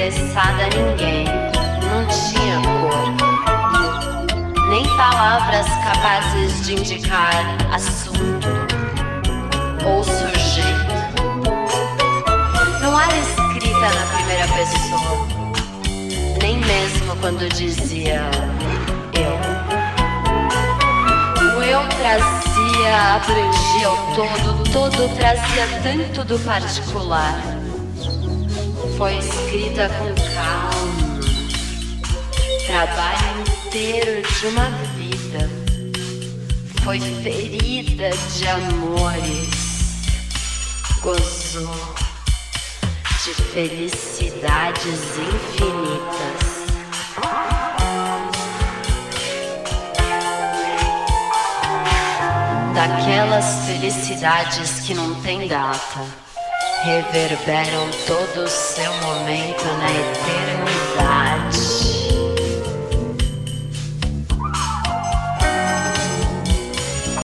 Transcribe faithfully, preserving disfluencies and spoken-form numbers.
interessada a ninguém, não tinha cor, nem palavras capazes de indicar assunto ou sujeito. Não era escrita na primeira pessoa, nem mesmo quando dizia eu. O eu trazia, abrangia o todo, o todo trazia tanto do particular. Foi escrita com calma, trabalho inteiro de uma vida. Foi ferida de amores, gozou de felicidades infinitas. Daquelas felicidades que não tem data, reverberam todo o seu momento na eternidade.